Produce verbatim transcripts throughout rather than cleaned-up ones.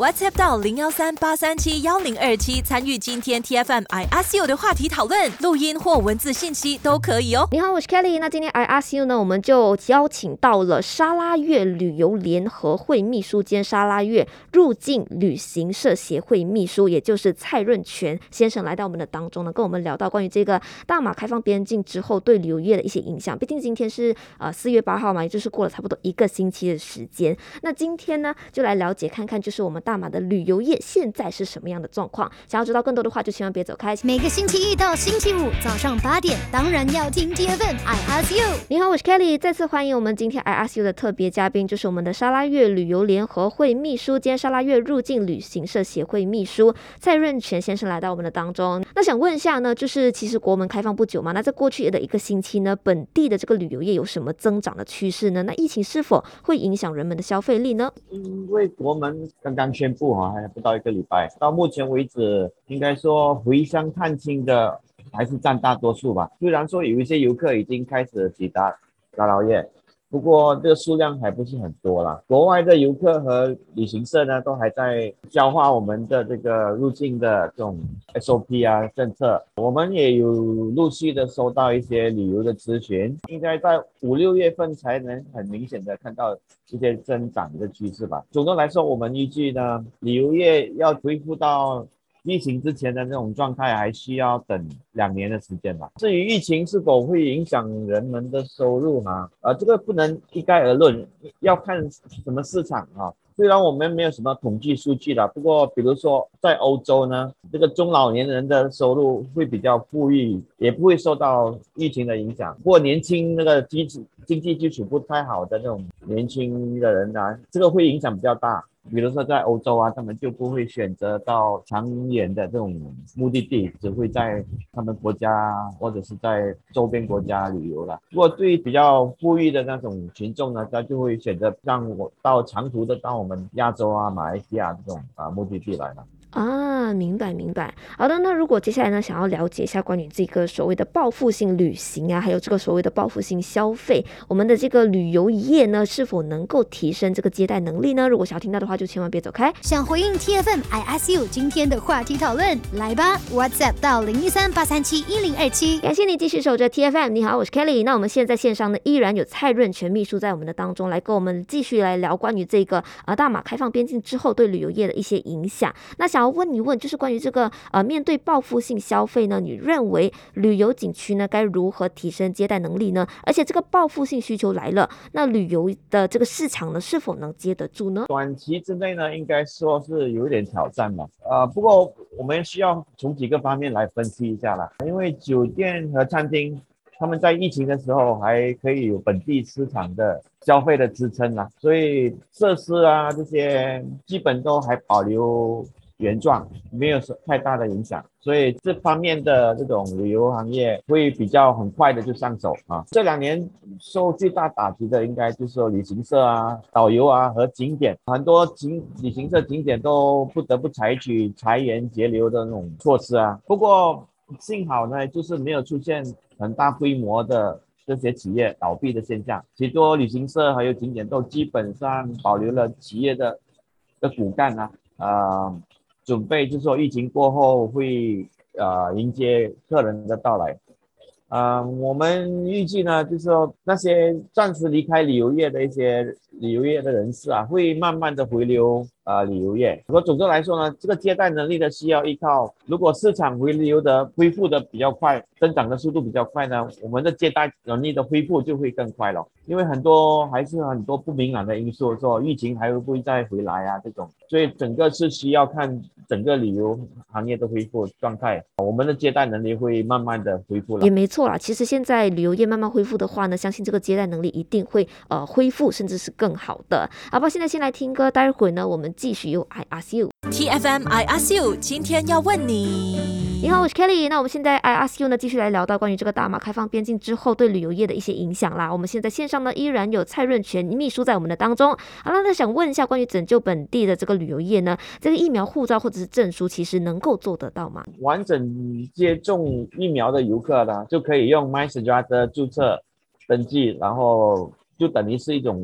WhatsApp 到零幺三八三七幺零二七参与今天 T F M I Ask You 的话题讨论，录音或文字信息都可以哦。 你好，我是 Kelly。那今天 I Ask You 呢，我们就邀请到了沙拉越旅游联合会秘书兼沙拉越入境旅行社协会秘书，也就是蔡润全先生来到我们的当中呢，跟我们聊到关于这个大马开放边境之后对旅游业的一些影响。毕竟今天是呃四月八号嘛，也就是过了差不多一个星期的时间。那今天呢，就来了解看看，就是我们大马的旅游业现在是什么样的状况。想要知道更多的话，就千万别走开。 每个星期一到星期五早上八点，当然要听 T F M I Ask You。 你好，我是 Kelly， 再次欢迎我们今天 I Ask You 的特别嘉宾，就是我们的沙拉越旅游联合会秘书兼沙拉越入境旅行社协会秘书蔡润全先生来到我们的当中。那想问一下呢，就是其实国门开放不久嘛，那在过去的一个星期呢，本地的这个旅游业有什么增长的趋势呢？那疫情是否会影响人们的消费力呢？ 因为国门刚刚宣布哈，还不到一个礼拜，到目前为止，应该说回乡探亲的还是占大多数吧。虽然说有一些游客已经开始抵达沙捞越，不过这个数量还不是很多啦。国外的游客和旅行社呢，都还在消化我们的这个入境的这种 S O P 啊政策。我们也有陆续的收到一些旅游的咨询，应该在五六月份才能很明显的看到一些增长的趋势吧。总的来说，我们预计呢，旅游业要恢复到疫情之前的那种状态还需要等两年的时间吧。至于疫情是否会影响人们的收入哈，呃，这个不能一概而论，要看什么市场啊。虽然我们没有什么统计数据了，不过比如说在欧洲呢，这个中老年人的收入会比较富裕，也不会受到疫情的影响。不过年轻那个基础经济基础不太好的那种年轻的人啊，这个会影响比较大。比如说在欧洲啊，他们就不会选择到长远的这种目的地，只会在他们国家或者是在周边国家旅游了。不过对于比较富裕的那种群众呢，他就会选择让我到长途的到我们亚洲啊、马来西亚这种啊目的地来了。 啊，明白明白。好的，那如果接下来呢，想要了解一下关于这个所谓的报复性旅行啊，还有这个所谓的报复性消费，我们的这个旅游业呢，是否能够提升这个接待能力呢？如果想要听到的话，就千万别走开。 想回应 T F M I Ask You 今天的话题讨论，来吧 ，WhatsApp 到零一三八三七一零二七。 感谢你继续守着 T F M。你好，我是 Kelly。那我们现在线上呢，依然有蔡润全秘书在我们的当中，来跟我们继续来聊关于这个呃大马开放边境之后对旅游业的一些影响。那想要问一问，就是关于这个呃，面对报复性消费呢，你认为旅游景区呢该如何提升接待能力呢？而且这个报复性需求来了，那旅游的这个市场呢是否能接得住呢？ 短期之内呢，应该说是有点挑战吧。呃，不过我们需要从几个方面来分析一下啦。因为酒店和餐厅他们在疫情的时候还可以有本地市场的消费的支撑啦，所以设施啊这些基本都还保留原状，没有太大的影响，所以这方面的这种旅游行业会比较很快的就上手啊。这两年受最大打击的应该就是说旅行社啊、导游啊和景点，很多景旅行社景点都不得不采取裁员节流的那种措施啊。不过幸好呢，就是没有出现很大规模的这些企业倒闭的现象，许多旅行社还有景点都基本上保留了企业的的骨干啊，呃。准备就是说疫情过后会呃迎接客人的到来，呃，我们预计呢，就是说那些暂时离开旅游业的一些旅游业的人士啊，会慢慢的回流呃旅游业。不过总的来说呢，这个接待能力的需要依靠，如果市场回流的恢复的比较快，增长的速度比较快呢，我们的接待能力的恢复就会更快了。因为很多还是很多不明朗的因素，说疫情还会不会再回来啊这种，所以整个是需要看整个旅游行业的恢复状态，我们的接待能力会慢慢的恢复了。 也没错啦，其实现在旅游业慢慢恢复的话呢，相信这个接待能力一定会呃恢复，甚至是更好的。好吧，现在先来听歌，待会呢我们继续有 I Ask You。 T F M I Ask You 今天要问你。 你好，我是 Kelly。 那我们现在 I Ask You 呢继续来聊到关于这个大马开放边境之后对旅游业的一些影响啦。我们现在线上呢依然有蔡润全秘书在我们的当中。好了，那想问一下关于拯救本地的这个旅游业呢，这个疫苗护照或者是证书其实能够做得到吗？ 完整接种疫苗的游客呢，就可以用 MySejahtera 注册登记，然后就等于是一种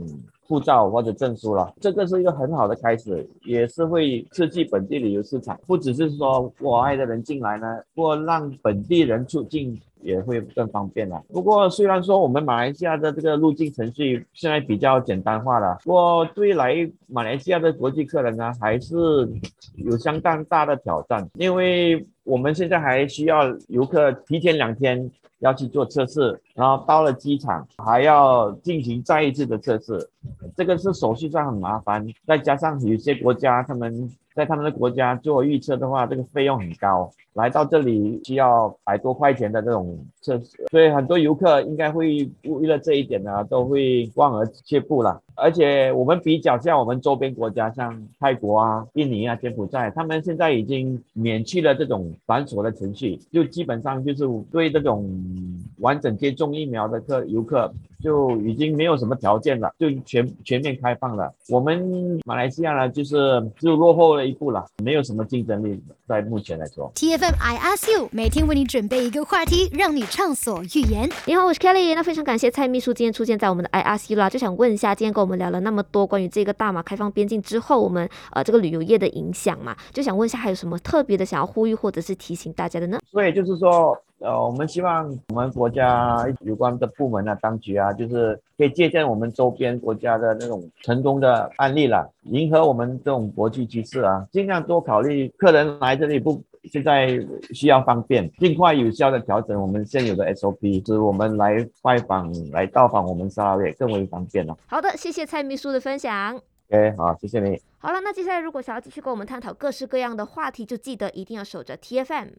护照或者证书了。这个是一个很好的开始，也是会刺激本地旅游市场，不只是说国外的人进来呢，不过让本地人出境也会更方便了。不过虽然说我们马来西亚的这个入境程序现在比较简单化了，不过对来马来西亚的国际客人呢，还是有相当大的挑战，因为我们现在还需要游客提前两天要去做测试，然后到了机场还要进行再一次的测试，这个是手续上很麻烦，再加上有些国家他们在他们的国家做预测的话，这个费用很高，来到这里需要百多块钱的这种测试，所以很多游客应该会为了这一点呢，都会望而却步了。而且我们比较像我们周边国家，像泰国啊、印尼啊、柬埔寨，他们现在已经免去了这种繁琐的程序，就基本上就是对这种完整接种疫苗的客游客就已经没有什么条件了，就全全面开放了。我们马来西亚呢，就是就落后了一步了，没有什么竞争力，在目前来说。 T F M I Ask You 每天为你准备一个话题，让你畅所欲言。 你好，我是 Kelly。那非常感谢蔡秘书今天出现在我们的 I Ask You 啦，就想问一下，今天跟我们聊了那么多关于这个大马开放边境之后，我们呃这个旅游业的影响嘛，就想问一下，还有什么特别的想要呼吁或者是提醒大家的呢？ 所以就是说，呃，我们希望我们国家有关的部门啊、当局啊，就是可以借鉴我们周边国家的那种成功的案例啦，迎合我们这种国际趋势啊，尽量多考虑客人来这里不。现在需要方便，尽快有效的调整我们现有的 S O P， 使我们来拜访、来到访我们沙拉越更为方便了。 好的，谢谢蔡秘书的分享。 OK， 好，谢谢你。 好了，那接下来如果想要继续跟我们探讨各式各样的话题，就记得一定要守着 T F M。